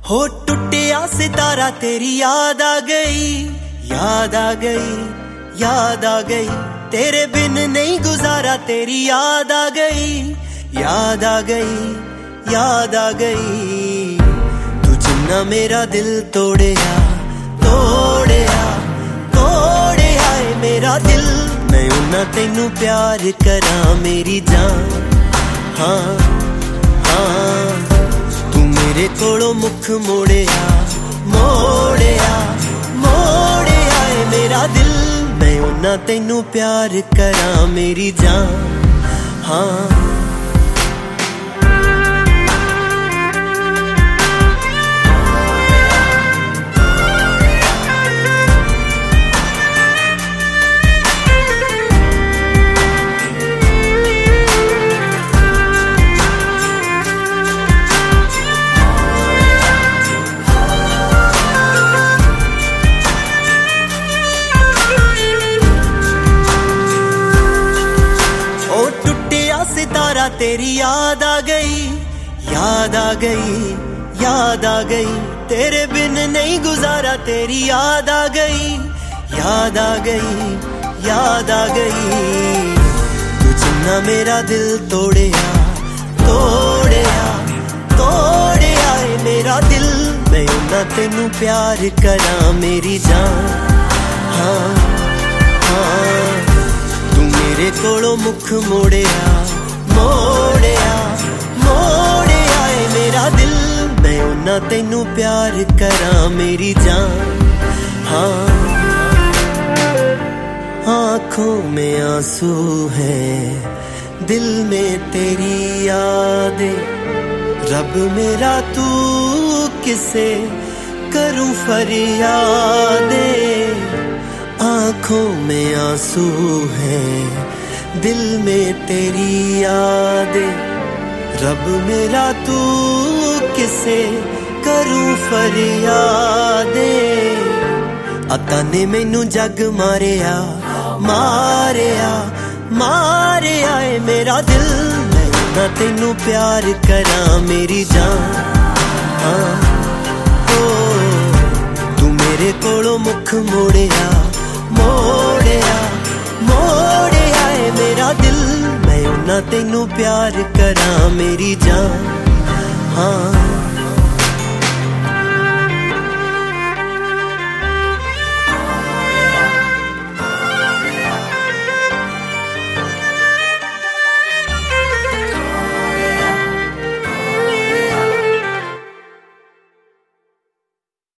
हो टूटिया सितारा तेरी याद आ गई, याद आ गई, याद आ गई। तेरे बिन नहीं गुजारा तेरी याद आ गई, याद आ गई, याद आ गई। तू जिन्ना मेरा दिल तोड़िया, तोड़िया, तोड़िया है मेरा दिल। मैं उन्ना तेनू प्यार करा मेरी जान, हाँ हाँ। तू मेरे कोलों मुख मोड़िया, मोड़िया, मोड़िया है मेरा दिल। मैं उन्ना तेनू प्यार करा मेरी जान, हाँ। सितारा तेरी याद आ गई, याद आ गई, याद आ गई। तेरे बिन नहीं गुजारा तेरी याद आ गई, याद आ गई, याद आ गई। तू जिन्ना मेरा दिल तोड़िया, तोड़िया, तोड़िया है मेरा दिल। मैं उन्ना तेनू प्यार करा मेरी जान, हाँ हाँ। तू मेरे कोलों मुख मोड़िया, मोड़िया, मोड़िया है मेरा दिल। मैं उन्ना तेनू प्यार करा मेरी जान, हाँ। आँखों में आंसू है, दिल में तेरी यादें। रब मेरा तू किसे करूं फरियादे। आँखों में आंसू है, दिल में तेरी यादें। रब मेरा तू किसे करूं फरियादे। अता ने मैनू जग मारिया, मारिया, मारिया है मेरा दिल। मैं ना तेनू प्यार करा मेरी जान, हाँ। ओ तू मेरे कोलों मुख मोड़िया, मोड़िया, मोड़िया है मेरा दिल। मैं उन्ना तेनू प्यार करा मेरी जान, हाँ।